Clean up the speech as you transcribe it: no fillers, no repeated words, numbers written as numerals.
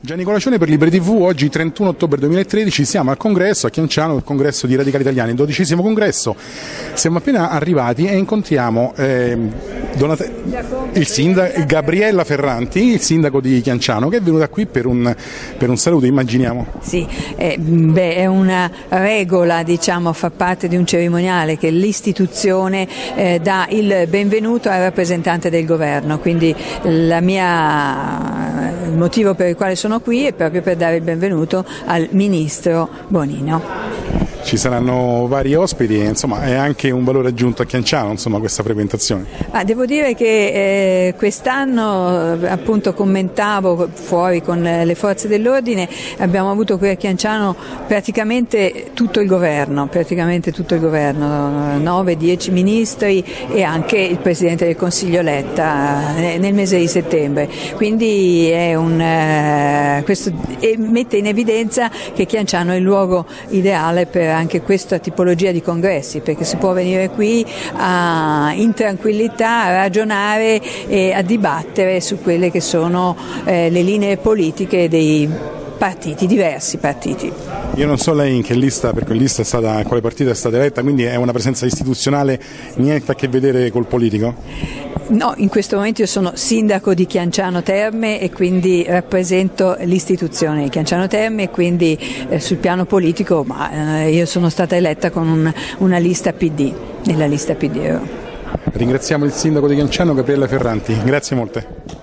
Gianni Colacione per Liberi TV. Oggi 31 ottobre 2013 siamo al congresso a Chianciano, il congresso di Radicali Italiani, il 12° congresso. Siamo appena arrivati e incontriamo il sindaco Gabriella Ferranti, il sindaco di Chianciano, che è venuta qui per un saluto, immaginiamo. Sì, è una regola, diciamo, fa parte di un cerimoniale che l'istituzione dà il benvenuto al rappresentante del governo, quindi il motivo per il quale sono qui è proprio per dare il benvenuto al ministro Bonino. Ci saranno vari ospiti, insomma è anche un valore aggiunto a Chianciano, insomma, questa frequentazione. Devo dire che quest'anno, appunto, commentavo fuori con le forze dell'ordine, abbiamo avuto qui a Chianciano praticamente tutto il governo, 9-10 ministri e anche il Presidente del Consiglio Letta nel mese di settembre, quindi questo mette in evidenza che Chianciano è il luogo ideale per anche questa tipologia di congressi, perché si può venire qui in tranquillità a ragionare e a dibattere su quelle che sono le linee politiche dei partiti, diversi partiti. Io non so lei in che lista, per quale partito è stata eletta, quindi è una presenza istituzionale, niente a che vedere col politico? No, in questo momento io sono sindaco di Chianciano Terme e quindi rappresento l'istituzione di Chianciano Terme, e quindi sul piano politico io sono stata eletta con una lista PD, nella lista PD. Ringraziamo il sindaco di Chianciano, Gabriella Ferranti, grazie molte.